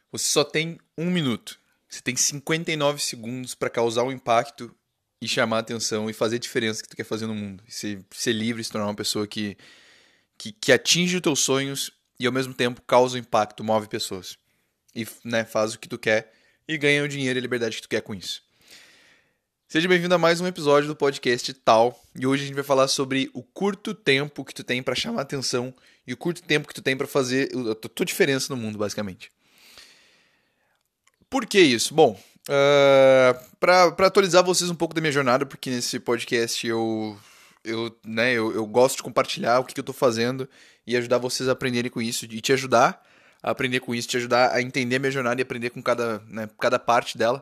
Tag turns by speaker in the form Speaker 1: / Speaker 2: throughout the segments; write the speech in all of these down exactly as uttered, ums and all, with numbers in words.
Speaker 1: Você só tem um minuto. Você tem cinquenta e nove segundos para causar um impacto e chamar a atenção e fazer a diferença que tu quer fazer no mundo. E ser, ser livre, se tornar uma pessoa que, que, que atinge os teus sonhos e ao mesmo tempo causa um impacto, move pessoas. E né, faz o que tu quer e ganha o dinheiro e a liberdade que tu quer com isso. Seja bem-vindo a mais um episódio do podcast Tal. E hoje a gente vai falar sobre o curto tempo que tu tem para chamar a atenção e o curto tempo que tu tem para fazer a tua diferença no mundo, basicamente. Por que isso? Bom, uh, para atualizar vocês um pouco da minha jornada, porque nesse podcast eu, eu, né, eu, eu gosto de compartilhar o que, que eu estou fazendo e ajudar vocês a aprenderem com isso e te ajudar a aprender com isso, te ajudar a entender a minha jornada e aprender com cada, né, cada parte dela.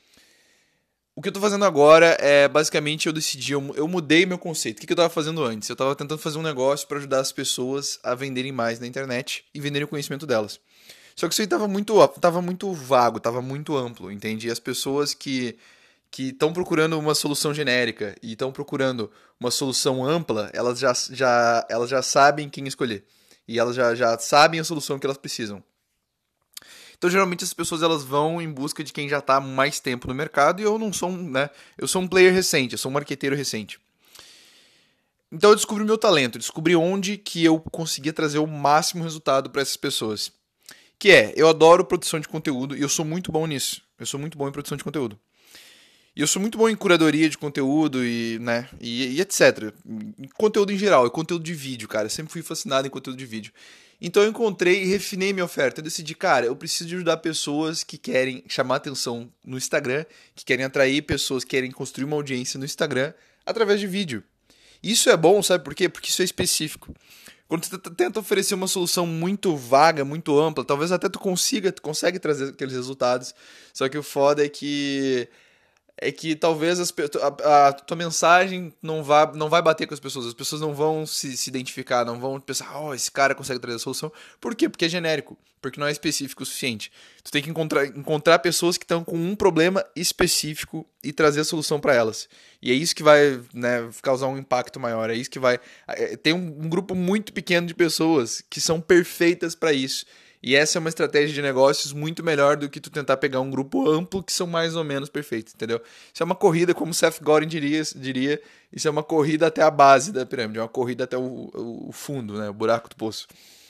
Speaker 1: O que eu tô fazendo agora é, basicamente, eu decidi, eu, eu mudei meu conceito. O que, que eu tava fazendo antes? Eu tava tentando fazer um negócio para ajudar as pessoas a venderem mais na internet e venderem o conhecimento delas. Só que isso aí tava muito, tava muito vago, tava muito amplo, entende? E as pessoas que que estão procurando uma solução genérica e estão procurando uma solução ampla, elas já, já, elas já sabem quem escolher. E elas já, já sabem a solução que elas precisam. Então, geralmente, as pessoas elas vão em busca de quem já está há mais tempo no mercado e eu não sou um, né? Eu sou um player recente, eu sou um marqueteiro recente. Então, eu descobri o meu talento, descobri onde que eu conseguia trazer o máximo resultado para essas pessoas. Que é, eu adoro produção de conteúdo e eu sou muito bom nisso. Eu sou muito bom em produção de conteúdo. E eu sou muito bom em curadoria de conteúdo e, né, e, e etcétera. Em conteúdo em geral, e conteúdo de vídeo, cara. Eu sempre fui fascinado em conteúdo de vídeo. Então eu encontrei e refinei minha oferta. Eu decidi, cara, eu preciso de ajudar pessoas que querem chamar atenção no Instagram, que querem atrair pessoas, que querem construir uma audiência no Instagram através de vídeo. Isso é bom, sabe por quê? Porque isso é específico. Quando você tenta oferecer uma solução muito vaga, muito ampla, talvez até tu consiga, tu consegue trazer aqueles resultados. Só que o foda é que é que talvez as, a, a tua mensagem não, vá, não vai bater com as pessoas. As pessoas não vão se, se identificar, não vão pensar, oh, esse cara consegue trazer a solução. Por quê? Porque é genérico, porque não é específico o suficiente. Tu tem que encontrar, encontrar pessoas que estão com um problema específico e trazer a solução para elas. E é isso que vai, né, causar um impacto maior. É isso que vai... Tem um, um grupo muito pequeno de pessoas que são perfeitas para isso. E essa é uma estratégia de negócios muito melhor do que tu tentar pegar um grupo amplo que são mais ou menos perfeitos, entendeu? Isso é uma corrida, como Seth Godin diria, diria isso é uma corrida até a base da pirâmide, é uma corrida até o, o fundo, né, o buraco do poço.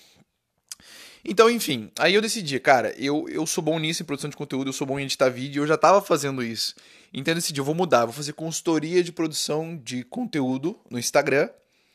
Speaker 1: Então, enfim, aí eu decidi, cara, eu, eu sou bom nisso em produção de conteúdo, eu sou bom em editar vídeo, eu já estava fazendo isso. Então eu decidi, eu vou mudar, vou fazer consultoria de produção de conteúdo no Instagram.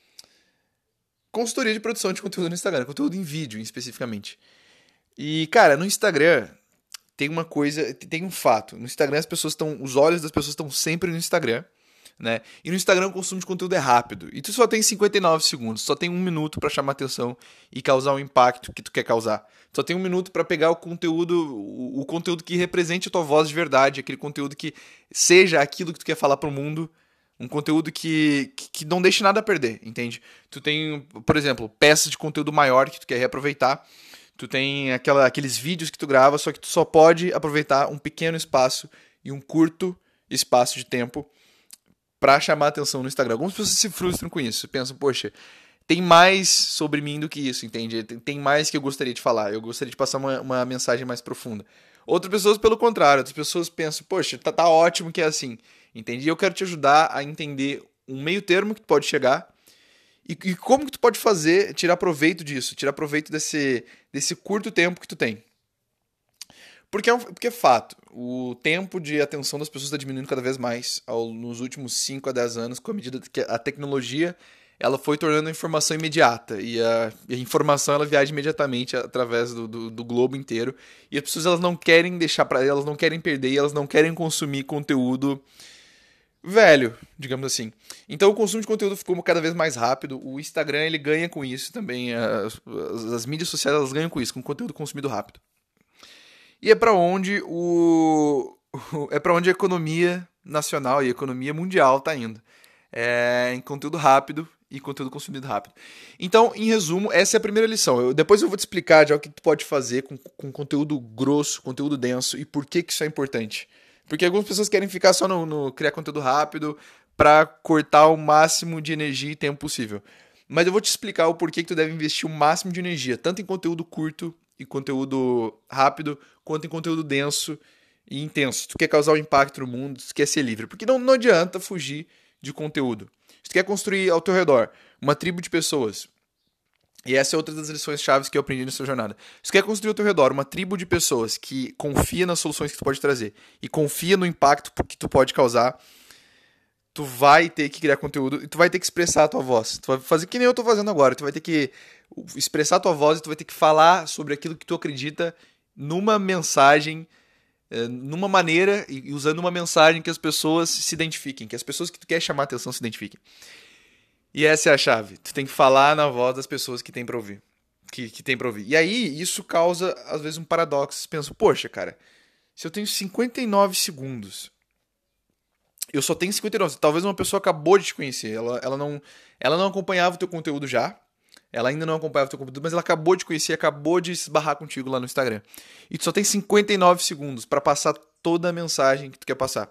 Speaker 1: Consultoria de produção de conteúdo no Instagram, conteúdo em vídeo especificamente. E, cara, no Instagram tem uma coisa, tem um fato. No Instagram as pessoas estão, os olhos das pessoas estão sempre no Instagram, né? E no Instagram o consumo de conteúdo é rápido. E tu só tem cinquenta e nove segundos, só tem um minuto para chamar atenção e causar o impacto que tu quer causar. Só tem um minuto para pegar o conteúdo, o, o conteúdo que represente a tua voz de verdade, aquele conteúdo que seja aquilo que tu quer falar pro mundo. Um conteúdo que, que, que não deixe nada a perder, entende? Tu tem, por exemplo, peças de conteúdo maior que tu quer reaproveitar. Tu tem aquela, aqueles vídeos que tu grava, só que tu só pode aproveitar um pequeno espaço e um curto espaço de tempo para chamar a atenção no Instagram. Algumas pessoas se frustram com isso. Pensam, poxa, tem mais sobre mim do que isso, entende? Tem mais que eu gostaria de falar. Eu gostaria de passar uma, uma mensagem mais profunda. Outras pessoas, pelo contrário, outras pessoas pensam, poxa, tá, tá ótimo que é assim, entende? E eu quero te ajudar a entender um meio termo que tu pode chegar. E, e como que tu pode fazer, tirar proveito disso, tirar proveito desse, desse curto tempo que tu tem. Porque é, um, porque é fato, o tempo de atenção das pessoas está diminuindo cada vez mais ao, nos últimos cinco a dez anos, com a medida que a tecnologia ela foi tornando a informação imediata. E a, e a informação ela viaja imediatamente através do, do, do globo inteiro. E as pessoas elas não querem deixar para elas, não querem perder, elas não querem consumir conteúdo velho, digamos assim. Então o consumo de conteúdo ficou cada vez mais rápido. O Instagram ele ganha com isso também. As, as, as mídias sociais elas ganham com isso, com conteúdo consumido rápido. E é para onde o é para onde a economia nacional e a economia mundial está indo. É em conteúdo rápido e conteúdo consumido rápido. Então, em resumo, essa é a primeira lição. Eu, depois eu vou te explicar já o que tu pode fazer com, com conteúdo grosso, conteúdo denso e por que, que isso é importante. Porque algumas pessoas querem ficar só no, no criar conteúdo rápido para cortar o máximo de energia e tempo possível. Mas eu vou te explicar o porquê que tu deve investir o máximo de energia, tanto em conteúdo curto e conteúdo rápido, quanto em conteúdo denso e intenso. Se tu quer causar um impacto no mundo, se tu quer ser livre. Porque não, não adianta fugir de conteúdo. Se tu quer construir ao teu redor uma tribo de pessoas, e essa é outra das lições chaves que eu aprendi nessa jornada. Se tu quer construir ao teu redor uma tribo de pessoas que confia nas soluções que tu pode trazer e confia no impacto que tu pode causar, tu vai ter que criar conteúdo e tu vai ter que expressar a tua voz. Tu vai fazer que nem eu tô fazendo agora. Tu vai ter que expressar a tua voz e tu vai ter que falar sobre aquilo que tu acredita numa mensagem, numa maneira e usando uma mensagem que as pessoas se identifiquem, que as pessoas que tu quer chamar a atenção se identifiquem. E essa é a chave. Tu tem que falar na voz das pessoas que tem pra ouvir. Que, que tem pra ouvir. E aí, isso causa, às vezes, um paradoxo. Você pensa, poxa, cara, se eu tenho cinquenta e nove segundos, eu só tenho cinquenta e nove. Talvez uma pessoa acabou de te conhecer. Ela, ela, não, ela não acompanhava o teu conteúdo já. Ela ainda não acompanhava o teu conteúdo, mas ela acabou de conhecer, acabou de se esbarrar contigo lá no Instagram. E tu só tem cinquenta e nove segundos pra passar toda a mensagem que tu quer passar.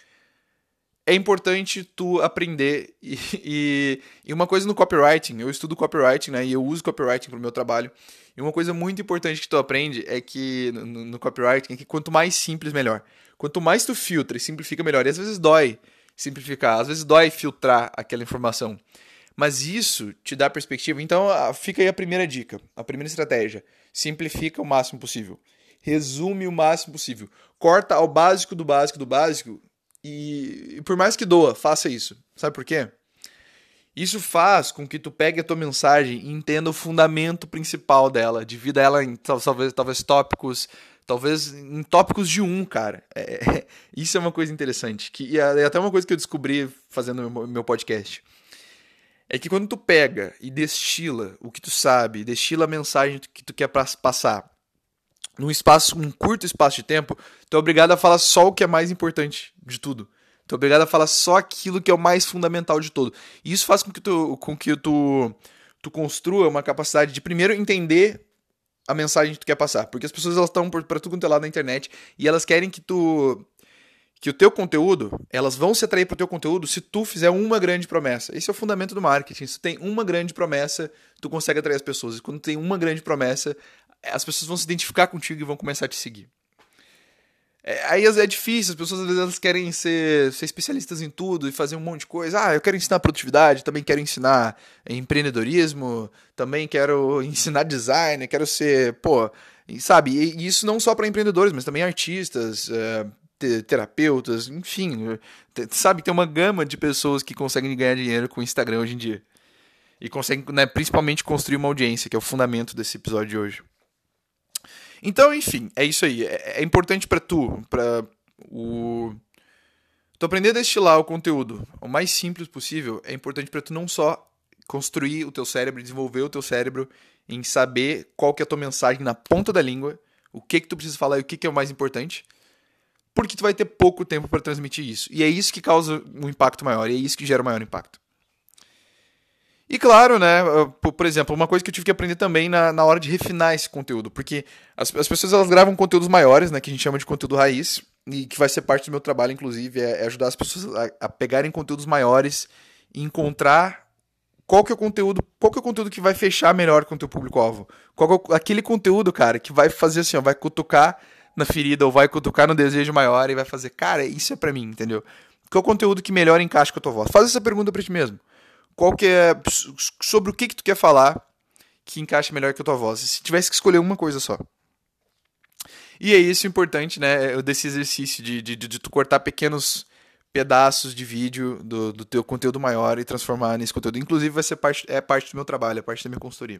Speaker 1: É importante tu aprender e, e, e uma coisa no copywriting, eu estudo copywriting, né, e eu uso copywriting pro meu trabalho, e uma coisa muito importante que tu aprende é que no, no copywriting é que quanto mais simples, melhor. Quanto mais tu filtra e simplifica, melhor. E às vezes dói simplificar, às vezes dói filtrar aquela informação. Mas isso te dá perspectiva. Então fica aí a primeira dica, a primeira estratégia. Simplifica o máximo possível. Resume o máximo possível. Corta ao básico do básico do básico. E, e por mais que doa, faça isso. Sabe por quê? Isso faz com que tu pegue a tua mensagem e entenda o fundamento principal dela. Divida ela em talvez, talvez tópicos, talvez em tópicos de um, cara. É, é, isso é uma coisa interessante. Que, e é até uma coisa que eu descobri fazendo o meu podcast. É que quando tu pega e destila o que tu sabe, destila a mensagem que tu quer passar num espaço, um curto espaço de tempo, tu é obrigado a falar só o que é mais importante de tudo. Tu é obrigado a falar só aquilo que é o mais fundamental de tudo. E isso faz com que tu, com que tu, tu construa uma capacidade de primeiro entender a mensagem que tu quer passar. Porque as pessoas elas estão para tudo quanto é lado na internet e elas querem que tu que o teu conteúdo, elas vão se atrair pro teu conteúdo se tu fizer uma grande promessa. Esse é o fundamento do marketing. Se tu tem uma grande promessa, tu consegue atrair as pessoas. E quando tu tem uma grande promessa, as pessoas vão se identificar contigo e vão começar a te seguir. É, aí é difícil, as pessoas às vezes elas querem ser, ser especialistas em tudo e fazer um monte de coisa. Ah, eu quero ensinar produtividade, também quero ensinar empreendedorismo, também quero ensinar design, quero ser, pô, sabe? E isso não só para empreendedores, mas também artistas, é, terapeutas, enfim, sabe, tem uma gama de pessoas que conseguem ganhar dinheiro com o Instagram hoje em dia. E conseguem, né, principalmente construir uma audiência, que é o fundamento desse episódio de hoje. Então, enfim, é isso aí. É, é importante pra tu, pra o... tu aprender a destilar o conteúdo o mais simples possível. É importante pra tu não só construir o teu cérebro, desenvolver o teu cérebro em saber qual que é a tua mensagem na ponta da língua, o que que tu precisa falar e o que que é o mais importante, porque tu vai ter pouco tempo para transmitir isso. E é isso que causa um impacto maior, e é isso que gera o maior impacto. E claro, né, por exemplo, uma coisa que eu tive que aprender também na, na hora de refinar esse conteúdo, porque as, as pessoas elas gravam conteúdos maiores, né, que a gente chama de conteúdo raiz, e que vai ser parte do meu trabalho, inclusive, é, é ajudar as pessoas a, a pegarem conteúdos maiores e encontrar qual que é o conteúdo, qual que é o conteúdo que vai fechar melhor com o teu público-alvo. Qual que é aquele conteúdo, cara, que vai fazer assim, ó, vai cutucar na ferida ou vai cutucar no desejo maior e vai fazer, cara, isso é pra mim, entendeu? Qual é o conteúdo que melhor encaixa com a tua voz? Faz essa pergunta pra ti mesmo. Qual que é, sobre o que que tu quer falar que encaixa melhor com a tua voz? Se tivesse que escolher uma coisa só. E é isso importante, né, desse exercício de, de, de tu cortar pequenos pedaços de vídeo do, do teu conteúdo maior e transformar nesse conteúdo. Inclusive vai ser parte, é parte do meu trabalho, é parte da minha consultoria.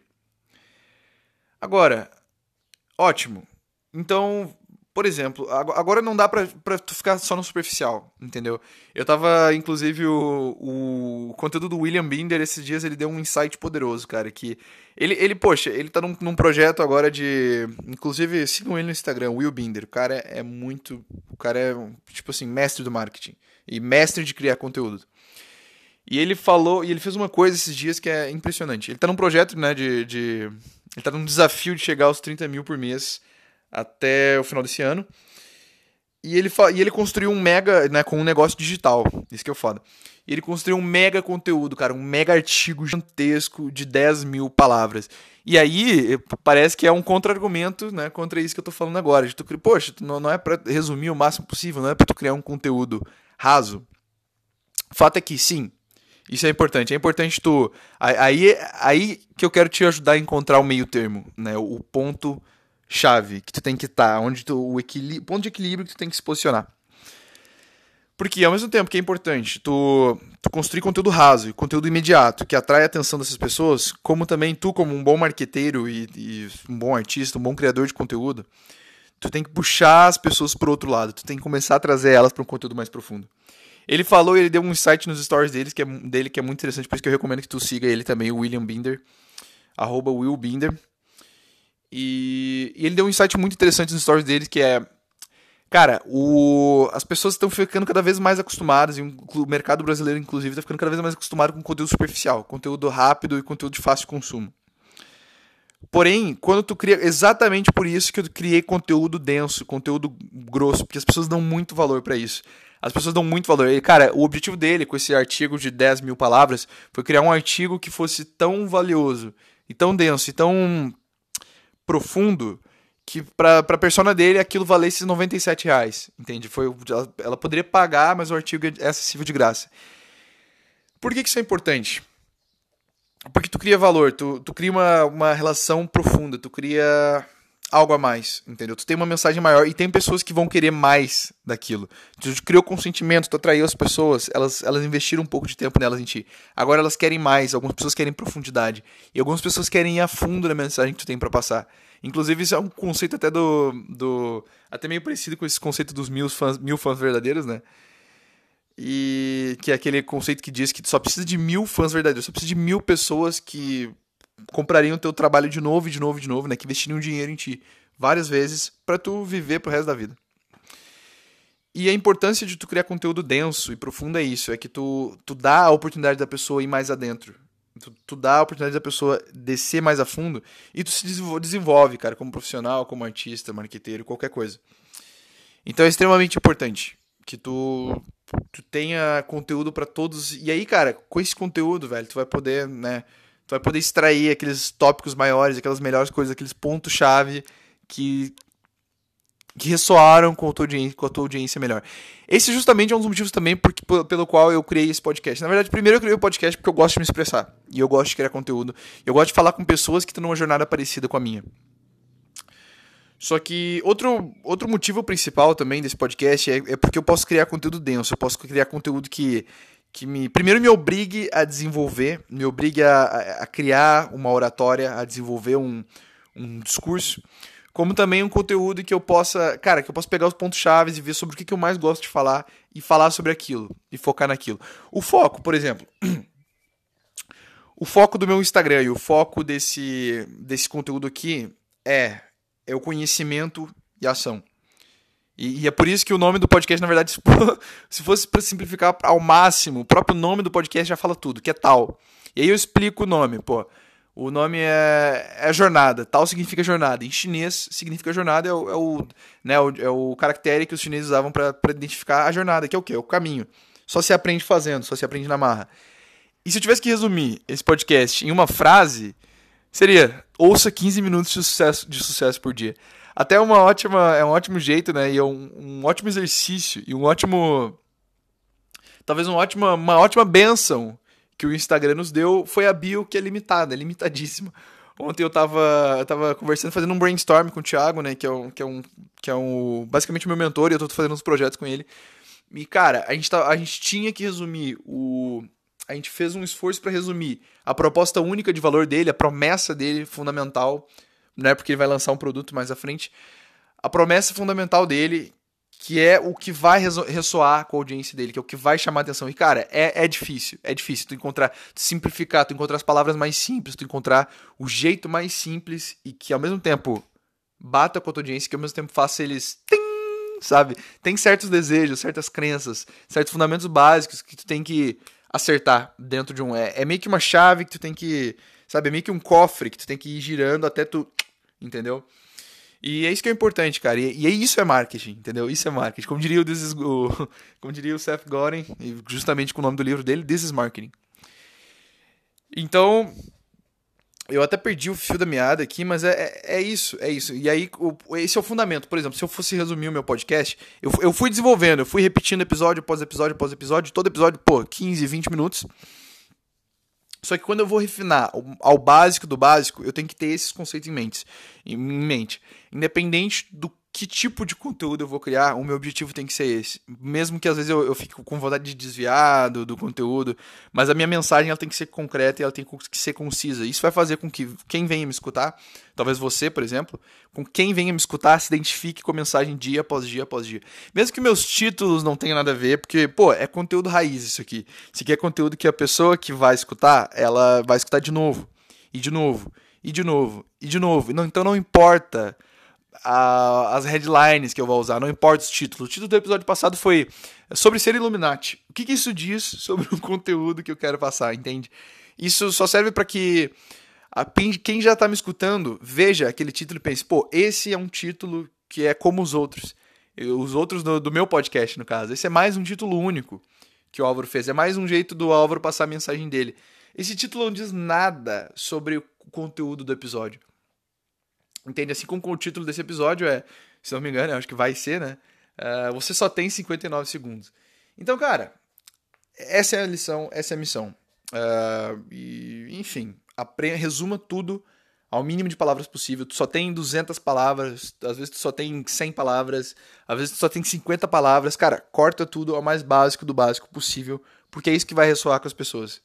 Speaker 1: Agora, ótimo. Então, por exemplo, agora não dá pra, pra tu ficar só no superficial, entendeu? Eu tava, inclusive, o, o conteúdo do William Binder, esses dias ele deu um insight poderoso, cara, que ele, ele poxa, ele tá num, num projeto agora de, inclusive, sigam ele no Instagram, Will Binder, o cara é muito, o cara é, tipo assim, mestre do marketing e mestre de criar conteúdo. E ele falou, e ele fez uma coisa esses dias que é impressionante. Ele tá num projeto, né, de, de ele tá num desafio de chegar aos trinta mil por mês até o final desse ano. E ele, fa... e ele construiu um mega, né, com um negócio digital. Isso que é foda. E ele construiu um mega conteúdo, cara, um mega artigo gigantesco de dez mil palavras. E aí, parece que é um contra-argumento, né, contra isso que eu tô falando agora. De tu, poxa, não, não é pra resumir o máximo possível, não é pra tu criar um conteúdo raso. O fato é que, sim, isso é importante. É importante tu... Aí, aí que eu quero te ajudar a encontrar o meio termo, né, o ponto chave que tu tem que estar, onde tu, o equilíbrio, ponto de equilíbrio que tu tem que se posicionar. Porque, ao mesmo tempo que é importante tu, tu construir conteúdo raso e conteúdo imediato, que atrai a atenção dessas pessoas, como também tu, como um bom marqueteiro e, e um bom artista, um bom criador de conteúdo, tu tem que puxar as pessoas pro outro lado, tu tem que começar a trazer elas para um conteúdo mais profundo. Ele falou, ele deu um insight nos stories dele que, é, dele, que é muito interessante, por isso que eu recomendo que tu siga ele também, o William Binder, arroba Will Binder. E, e ele deu um insight muito interessante nos stories dele, que é... Cara, o... as pessoas estão ficando cada vez mais acostumadas, e o mercado brasileiro, inclusive, está ficando cada vez mais acostumado com conteúdo superficial, conteúdo rápido e conteúdo de fácil consumo. Porém, quando tu cria... Exatamente por isso que eu criei conteúdo denso, conteúdo grosso, porque as pessoas dão muito valor para isso. As pessoas dão muito valor. E, cara, o objetivo dele, com esse artigo de dez mil palavras, foi criar um artigo que fosse tão valioso, e tão denso, e tão profundo, que pra, pra persona dele aquilo valesse noventa e sete reais, entende? Foi, ela, ela poderia pagar, mas o artigo é acessível de graça. Por que, que isso é importante? Porque tu cria valor, tu, tu cria uma, uma relação profunda, tu cria algo a mais, entendeu? Tu tem uma mensagem maior e tem pessoas que vão querer mais daquilo. Tu criou consentimento, tu atraiu as pessoas, elas, elas investiram um pouco de tempo nelas em ti. Agora elas querem mais, algumas pessoas querem profundidade e algumas pessoas querem ir a fundo na mensagem que tu tem pra passar. Inclusive, isso é um conceito até do, do... até meio parecido com esse conceito dos mil fãs, mil fãs verdadeiros, né? E que é aquele conceito que diz que tu só precisa de mil fãs verdadeiros, só precisa de mil pessoas que comprariam o teu trabalho de novo, de novo, de novo, né? Que investiriam dinheiro em ti várias vezes pra tu viver pro resto da vida. E a importância de tu criar conteúdo denso e profundo é isso, é que tu, tu dá a oportunidade da pessoa ir mais adentro. Tu, tu dá a oportunidade da pessoa descer mais a fundo e tu se desenvolve, cara, como profissional, como artista, marqueteiro, qualquer coisa. Então é extremamente importante que tu, tu tenha conteúdo pra todos. E aí, cara, com esse conteúdo, velho, tu vai poder, né, tu vai poder extrair aqueles tópicos maiores, aquelas melhores coisas, aqueles pontos-chave que que ressoaram com a tua audiência, com a tua audiência melhor. Esse justamente é um dos motivos também porque, pelo qual eu criei esse podcast. Na verdade, primeiro eu criei o podcast porque eu gosto de me expressar. E eu gosto de criar conteúdo. Eu gosto de falar com pessoas que estão numa jornada parecida com a minha. Só que outro, outro motivo principal também desse podcast é, é porque eu posso criar conteúdo denso. Eu posso criar conteúdo que, que me, primeiro me obrigue a desenvolver, me obrigue a, a, a criar uma oratória, a desenvolver um, um discurso. Como também um conteúdo que eu possa, cara, que eu possa pegar os pontos-chave e ver sobre o que, que eu mais gosto de falar e falar sobre aquilo, e focar naquilo. O foco, por exemplo, o foco do meu Instagram e o foco desse, desse conteúdo aqui é, é o conhecimento e a ação. E, e é por isso que o nome do podcast, na verdade, se fosse para simplificar ao máximo, o próprio nome do podcast já fala tudo, que é tal. E aí eu explico o nome, pô. O nome é, é jornada, tal significa jornada. Em chinês, significa jornada, é o, é o, né, é o caractere que os chineses usavam para identificar a jornada, que é o quê? É o caminho. Só se aprende fazendo, só se aprende na marra. E se eu tivesse que resumir esse podcast em uma frase, seria: ouça quinze minutos de sucesso, de sucesso por dia. Até uma ótima, é um ótimo jeito, né? E é um, um ótimo exercício e um ótimo... Talvez uma ótima, uma ótima bênção que o Instagram nos deu foi a bio, que é limitada, é limitadíssima. Ontem eu tava, eu tava conversando, fazendo um brainstorm com o Thiago, né, que é, um, que é, um, que é um, basicamente o meu mentor, e eu tô fazendo uns projetos com ele. E, cara, a gente, tá, a gente tinha que resumir o... A gente fez um esforço para resumir a proposta única de valor dele, a promessa dele fundamental, né, porque ele vai lançar um produto mais à frente. A promessa fundamental dele, que é o que vai ressoar com a audiência dele, que é o que vai chamar a atenção. E, cara, é, é difícil, é difícil tu encontrar, tu simplificar, tu encontrar as palavras mais simples, tu encontrar o jeito mais simples e que, ao mesmo tempo, bata com a tua audiência, que ao mesmo tempo faça eles... Tim, sabe? Tem certos desejos, certas crenças, certos fundamentos básicos que tu tem que acertar dentro de um... É, é meio que uma chave que tu tem que... Sabe? É meio que um cofre que tu tem que ir girando até tu... Entendeu? E é isso que é importante, cara. E, e isso é marketing, entendeu? Isso é marketing. Como diria o, This is, o, como diria o Seth Godin, justamente com o nome do livro dele, This is Marketing. Então, eu até perdi o fio da meada aqui, mas é, é, é isso, é isso. E aí, o, esse é o fundamento. Por exemplo, se eu fosse resumir o meu podcast, eu, eu fui desenvolvendo, eu fui repetindo episódio após episódio após episódio, todo episódio, pô, quinze, vinte minutos. Só que quando eu vou refinar ao básico do básico, eu tenho que ter esses conceitos em mente. Em mente. Independente do que tipo de conteúdo eu vou criar, o meu objetivo tem que ser esse. Mesmo que às vezes eu, eu fique com vontade de desviar do, do conteúdo, mas a minha mensagem ela tem que ser concreta e ela tem que ser concisa. Isso vai fazer com que quem venha me escutar, talvez você, por exemplo, com quem venha me escutar se identifique com a mensagem dia após dia após dia. Mesmo que meus títulos não tenham nada a ver, porque, pô, é conteúdo raiz isso aqui. Isso aqui é conteúdo que a pessoa que vai escutar, ela vai escutar de novo, e de novo, e de novo, e de novo. Não, então não importa a, as headlines que eu vou usar, não importa os títulos. O título do episódio passado foi sobre ser Illuminati. O que, que isso diz sobre o conteúdo que eu quero passar, entende? Isso só serve para que a, quem já está me escutando veja aquele título e pense, pô, esse é um título que é como os outros. Os outros do, do meu podcast, no caso. Esse é mais um título único que o Álvaro fez. É mais um jeito do Álvaro passar a mensagem dele. Esse título não diz nada sobre o conteúdo do episódio. Entende? Assim como o título desse episódio é, se não me engano, eu acho que vai ser, né? Uh, você só tem cinquenta e nove segundos. Então, cara, essa é a lição, essa é a missão. Uh, e, enfim, aprenda, resuma tudo ao mínimo de palavras possível. Tu só tem duzentas palavras, às vezes tu só tem cem palavras, às vezes tu só tem cinquenta palavras. Cara, corta tudo ao mais básico do básico possível, porque é isso que vai ressoar com as pessoas.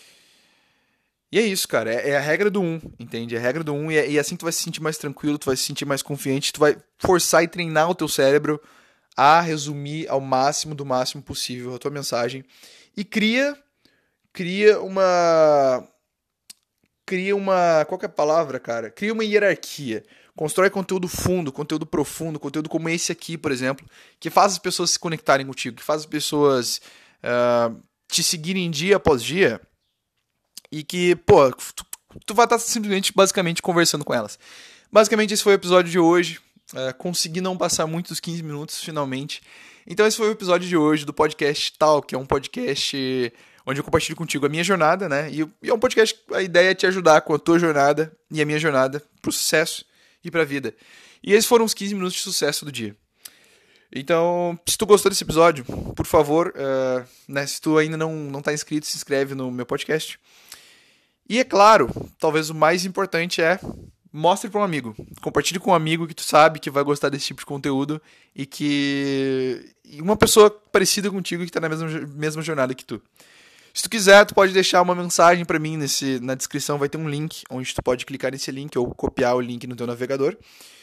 Speaker 1: E é isso, cara, é, é a regra do um, entende? É a regra do um e, é, e assim tu vai se sentir mais tranquilo, tu vai se sentir mais confiante, tu vai forçar e treinar o teu cérebro a resumir ao máximo do máximo possível a tua mensagem e cria, cria uma... Cria uma... Qual que é a palavra, cara? Cria uma hierarquia. Constrói conteúdo fundo, conteúdo profundo, conteúdo como esse aqui, por exemplo, que faz as pessoas se conectarem contigo, que faz as pessoas uh, te seguirem dia após dia. E que, pô, tu, tu vai estar simplesmente, basicamente, conversando com elas. Basicamente, esse foi o episódio de hoje. É, consegui não passar muito dos quinze minutos, finalmente. Então, esse foi o episódio de hoje do podcast Tal, que é um podcast onde eu compartilho contigo a minha jornada, né? E, e é um podcast, a ideia é te ajudar com a tua jornada e a minha jornada pro sucesso e pra vida. E esses foram os quinze minutos de sucesso do dia. Então, se tu gostou desse episódio, por favor, uh, né, se tu ainda não, não tá inscrito, se inscreve no meu podcast. E é claro, talvez o mais importante é mostre para um amigo. Compartilhe com um amigo que tu sabe que vai gostar desse tipo de conteúdo e que e uma pessoa parecida contigo que está na mesma, mesma jornada que tu. Se tu quiser, tu pode deixar uma mensagem para mim nesse, na descrição, vai ter um link onde tu pode clicar nesse link ou copiar o link no teu navegador.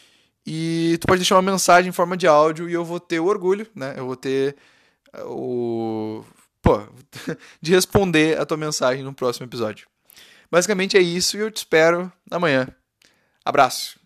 Speaker 1: E tu pode deixar uma mensagem em forma de áudio e eu vou ter o orgulho, né? Eu vou ter o... Pô, de responder a tua mensagem no próximo episódio. Basicamente é isso e eu te espero amanhã. Abraço!